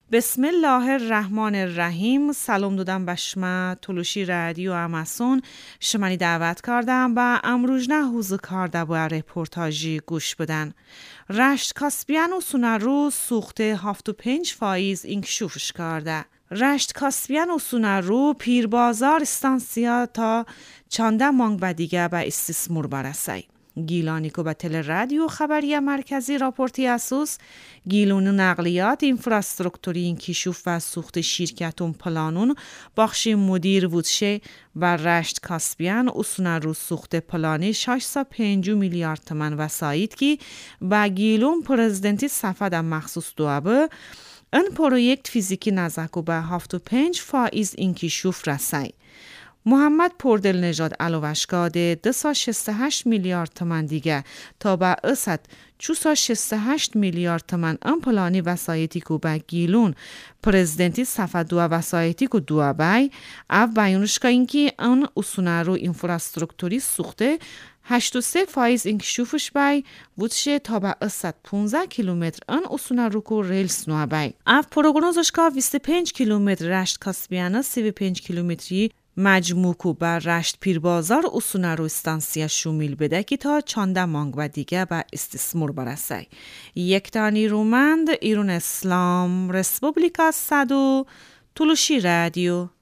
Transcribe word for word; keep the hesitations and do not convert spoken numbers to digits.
بسم الله الرحمن الرحیم. سلام دادم به شما تلوشی رادیو اماسون شمانی دعوت کردم و امروز نه حوز کرده با رپورتاجی گوش بدن. رشت کاسپیان و سونارو سوخته هفت و پنج فایز انکشوفش کرده. رشت کاسپیان و سونارو پیر بازار استانسیا تا چانده مانگ و دیگه به استثمار برسه. گیلانی که به تل رادیو خبری مرکزی راپورتی اسوس گیلون نقلیات انفراستراکتوری انکشوف و سوخت شرکتون پلانون بخش مدیر بودشه و رشت کاسپیان و سونارو سوخت پلانی ششصد و پنجاه میلیارد تومان وسایت کی با گیلون پرزیدنتی صفحه مخصوص دوابه این پروژه فیزیکی نزدیک به هفت و پنج فایز انکشوف رسید. محمد پردل نژاد علاوهش کرده دویست و شصت و هشت میلیارد تومان دیگه تا به اصد چهارصد و شصت و هشت میلیارد تومان ام پلانی وسایتی که به گیلون پرزیدنتی صفحه دو وسایتی که دو بای او بیانش که اینکه اون سونارو انفراستراکتوری سوخته هشتاد و سه فایز انکشوفش بای بودشه تا به اصد پانزده کیلومتر اون سونارو که ریلس نو بای او پروگنوزش که بیست و پنج کیلومتر رشت کاسپیانه سی و پنج کیلومتری مجموع کو بر رشت پیربازار و سونارو استانسیا شومیل بده که تا چانده مانگ و دیگه به استثمار برسه. یک تانی رومند ایران اسلام رسپوبلیکا صدو تلوشی رادیو